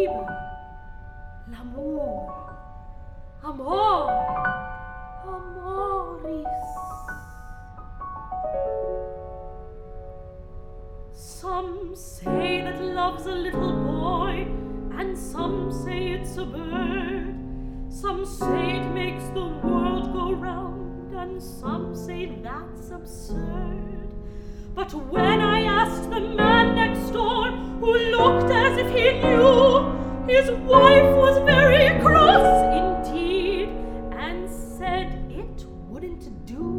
Liebe, l'amour, amor, amoris. Some say that love's a little boy, and some say it's a bird. Some say it makes the world go round, and some say that's absurd. But when I asked the man next door, who looked as if he knew, his wife was very cross indeed, and said it wouldn't do.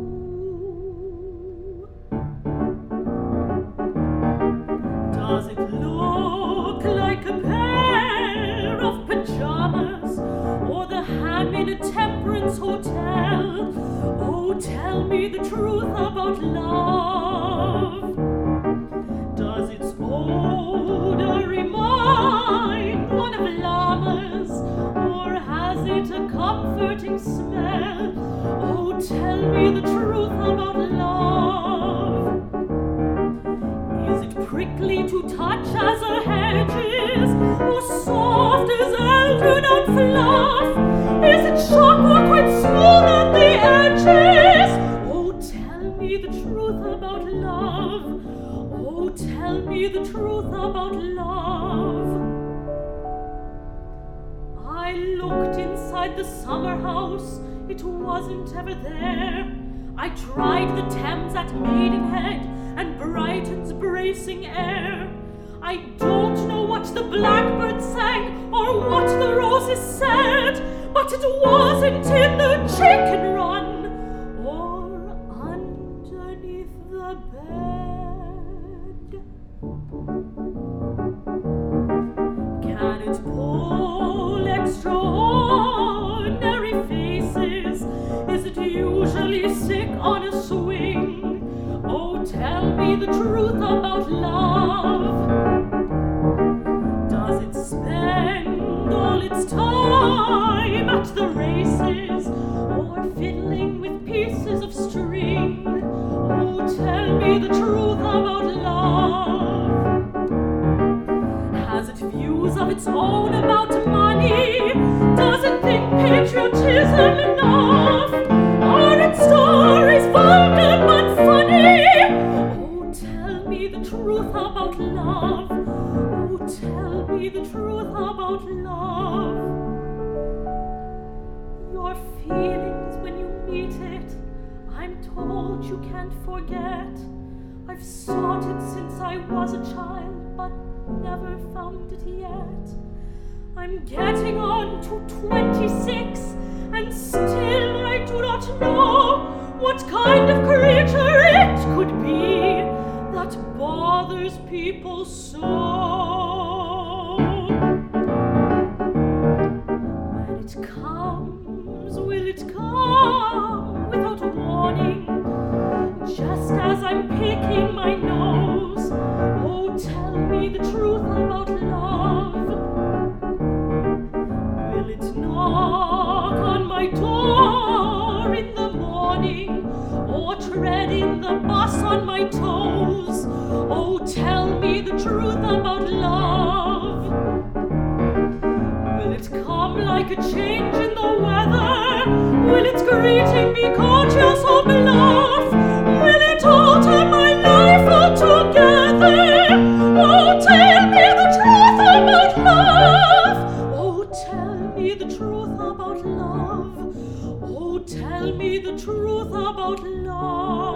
Does it look like a pair of pajamas, or the ham in a temperance hotel? Oh, tell me the truth about love. Does its odor remind one of llamas, or has it a comforting smell? Oh, tell me the truth about love. Is it prickly to touch as a hedge is, or soft as algernon fluff? Is it sharp or quite smooth at the edges? Oh, tell me the truth about love. Oh, tell me the truth about love. I looked inside the summer house, it wasn't ever there. I tried the Thames at Maidenhead and Brighton's bracing air. I don't know what the blackbird sang or what the roses said, but it wasn't in the chicken run or underneath the bed. Can it pull extraordinary faces? Is it usually sick on a swing? Oh, tell me the truth about love. Does it spend all its time at the races, or fiddling with pieces of string? Oh, tell me the truth about love. Has it views of its own about money? Does it think patriotism enough? Are its stories vulgar but funny? Oh, tell me the truth about love. Oh, tell me the truth about love. Your feelings when you meet it, I'm told you can't forget. I've sought it since I was a child, but never found it yet. I'm getting on to 26, and still I do not know what kind of creature it could be that bothers people so. When it comes, will it come without warning, just as I'm picking my nose? Oh, tell me the truth about love. Will it knock on my door in the morning, or tread in the bus on my toes? Oh, tell me the truth about love. Will it come like a change in the weather? Will its greeting be courteous or bluff? Will it alter my life altogether? Oh, tell me the truth about love. Oh, tell me the truth about love. Oh, tell me the truth about love.